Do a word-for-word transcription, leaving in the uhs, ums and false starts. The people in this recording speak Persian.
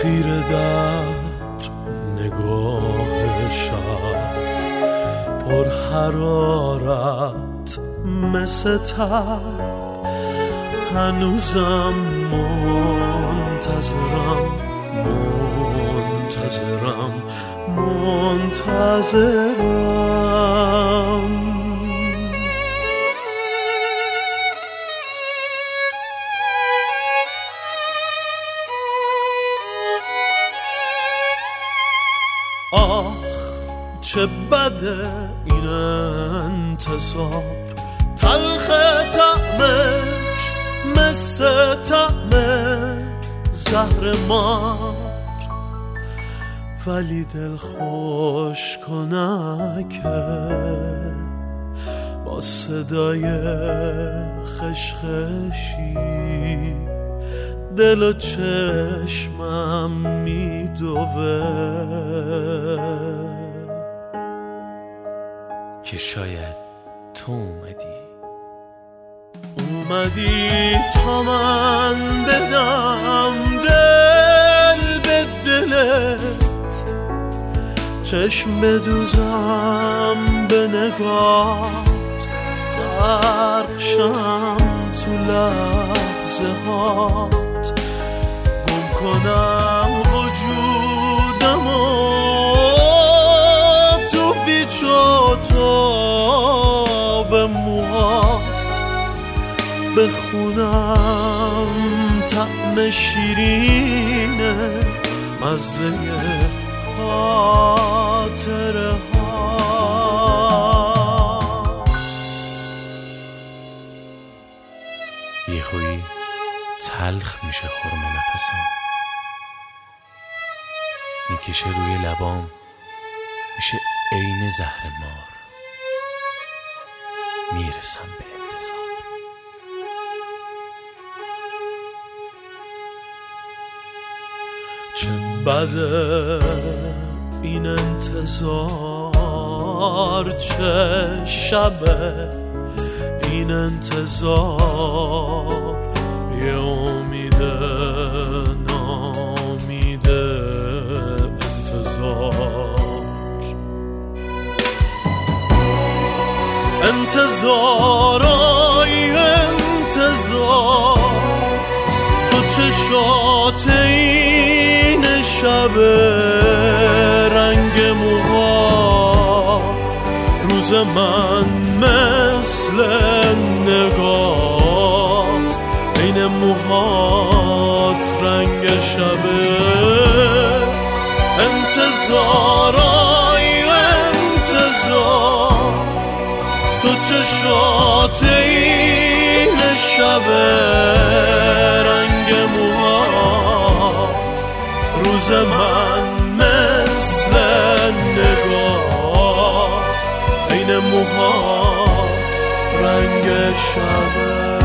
خیره در نگاه شب، پر حرارت مثل تب. هنوزم منتظرم منتظرم منتظرم. آخ چه بده این انتظار، تلخ طعمش مثل طعم زهر مار، ولی دل خوش کنکه با صدای خشخشی دل و چشمم میدوه. که شاید تو اومدی اومدی تا من بدم دل به دلت، چشم بدوزم به نگات، غرق شم تو لحظه هات، گم کنم وجودمو تو پیچ و تاب موهات، بخونم طعم شیرینه مزه خاطره هات. یهویی تلخ میشه خرم نفسم، میکشه روی لبام، میشه عین زهر مار، میرسم به انتظار. چه بده این انتظار، چه شبه این انتظار، یه امید نامیده انتظار. انتظارای انتظار، تو چشات این شب، رنگ موهات، روز من مثل نگات، این موهات رنگ شبه. انتظارای انتظار، تو چشات این شب، رنگ موهات، روز من مثل نگات، این موهات رنگ شبه.